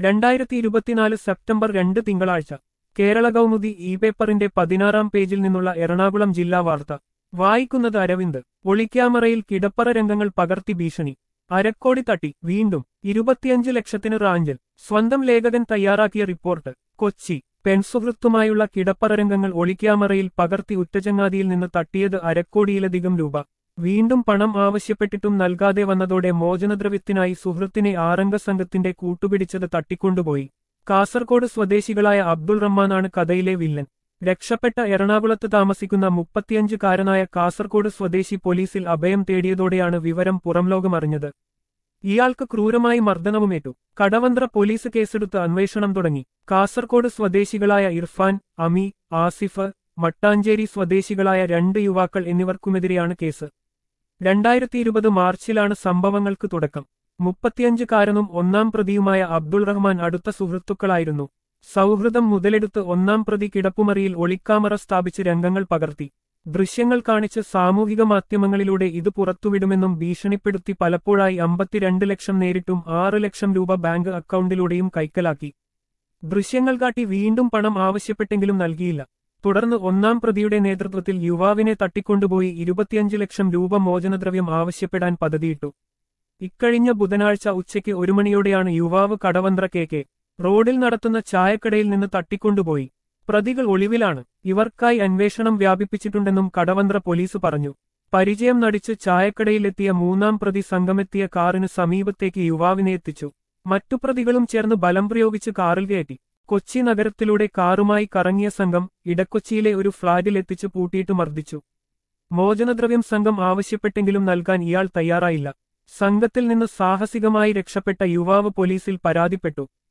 2024 September 2 തിങ്കളാഴ്ച കേരള കൗമുദി പേപ്പറിന്റെ 16-ാം പേജിൽ നിന്നുള്ള എറണാകുളം ജില്ലാ വാർത്ത വായിക്കുന്നത് അരവിന്ദ്. ഒളിക്യാമറയിൽ കിടപ്പറ രംഗങ്ങൾ പകർത്തി ഭീഷണി. അരക്കോടി തട്ടി വീണ്ടും 25 ലക്ഷത്തിന് റാഞ്ചൽ. സ്വന്തം ലേഖകൻ തയ്യാറാക്കിയ റിപ്പോർട്ട്. കൊച്ചി. പെൺസുഹൃത്തുമായുള്ള കിടപ്പറ രംഗങ്ങൾ ഒളിക്യാമറയിൽ പകർത്തി ഉറ്റചങ്ങാതിയിൽ നിന്ന് തട്ടിയത് അരക്കോടിയിലധികം രൂപ. വീണ്ടും പണം ആവശ്യപ്പെട്ടിട്ടും നൽകാതെ വന്നതോടെ മോചനദ്രവ്യത്തിനായി സുഹൃത്തിനെ ആറംഗ സംഘത്തിന്റെ കൂട്ടുപിടിച്ചത് തട്ടിക്കൊണ്ടുപോയി. കാസർകോട് സ്വദേശികളായ അബ്ദുൾ റഹ്മാനാണ് കഥയിലെ വില്ലൻ. രക്ഷപ്പെട്ട എറണാകുളത്ത് താമസിക്കുന്ന 35-കാരനായ കാസർകോട് സ്വദേശി പോലീസിൽ അഭയം തേടിയതോടെയാണ് വിവരം പുറംലോകമറിഞ്ഞത്. ഇയാൾക്ക് ക്രൂരമായി മർദ്ദനവുമേറ്റു. കടവന്ത്ര പോലീസ് കേസെടുത്ത് അന്വേഷണം തുടങ്ങി. കാസർകോട് സ്വദേശികളായ ഇർഫാൻ, അമി, ആസിഫ്, മട്ടാഞ്ചേരി സ്വദേശികളായ 2 യുവാക്കൾ എന്നിവർക്കുമെതിരെയാണ് കേസ്. 2020 മാർച്ചിലാണ് സംഭവങ്ങൾക്ക് തുടക്കം. 35-കാരനും 1-ാം പ്രതിയുമായ അബ്ദുൾ റഹ്മാൻ അടുത്ത സുഹൃത്തുക്കളായിരുന്നു. സൗഹൃദം മുതലെടുത്ത് 1-ാം പ്രതി കിടപ്പുമറിയിൽ ഒളിക്യാമറ സ്ഥാപിച്ച് രംഗങ്ങൾ പകർത്തി. ദൃശ്യങ്ങൾ കാണിച്ച് സാമൂഹിക മാധ്യമങ്ങളിലൂടെ ഇത് പുറത്തുവിടുമെന്നും ഭീഷണിപ്പെടുത്തി പലപ്പോഴായി 52 ലക്ഷം നേരിട്ടും 6 ലക്ഷം രൂപ ബാങ്ക് അക്കൗണ്ടിലൂടെയും കൈക്കലാക്കി. ദൃശ്യങ്ങൾ കാട്ടി വീണ്ടും പണം ആവശ്യപ്പെട്ടെങ്കിലും നൽകിയില്ല. തുടർന്ന് 1-ാം പ്രതിയുടെ നേതൃത്വത്തിൽ യുവാവിനെ തട്ടിക്കൊണ്ടുപോയി 25 ലക്ഷം രൂപ മോചനദ്രവ്യം ആവശ്യപ്പെടാൻ പദ്ധതിയിട്ടു. ഇക്കഴിഞ്ഞ ബുധനാഴ്ച ഉച്ചയ്ക്ക് 1 മണിയോടെയാണ് യുവാവ് കടവന്ത്ര കെ റോഡിൽ നടത്തുന്ന ചായക്കടയിൽ നിന്ന് തട്ടിക്കൊണ്ടുപോയി. പ്രതികൾ ഒളിവിലാണ്. ഇവർക്കായി അന്വേഷണം വ്യാപിപ്പിച്ചിട്ടുണ്ടെന്നും കടവന്ത്ര പോലീസ് പറഞ്ഞു. പരിചയം നടിച്ച് ചായക്കടയിലെത്തിയ 3-ാം പ്രതി സംഘമെത്തിയ കാറിന് സമീപത്തേക്ക് യുവാവിനെ എത്തിച്ചു. മറ്റു പ്രതികളും ചേർന്ന് ബലം പ്രയോഗിച്ച് കാറിൽ കയറ്റി. കൊച്ചി നഗരത്തിലൂടെ കാറുമായി കറങ്ങിയ സംഘം ഇടക്കൊച്ചിയിലെ ഒരു ഫ്ളാറ്റിൽ എത്തിച്ച് പൂട്ടിയിട്ട് മർദ്ദിച്ചു. മോചനദ്രവ്യം സംഘം ആവശ്യപ്പെട്ടെങ്കിലും നൽകാൻ ഇയാൾ തയ്യാറായില്ല. സംഘത്തിൽ നിന്ന് സാഹസികമായി രക്ഷപ്പെട്ട യുവാവ് പോലീസിൽ പരാതിപ്പെട്ടു.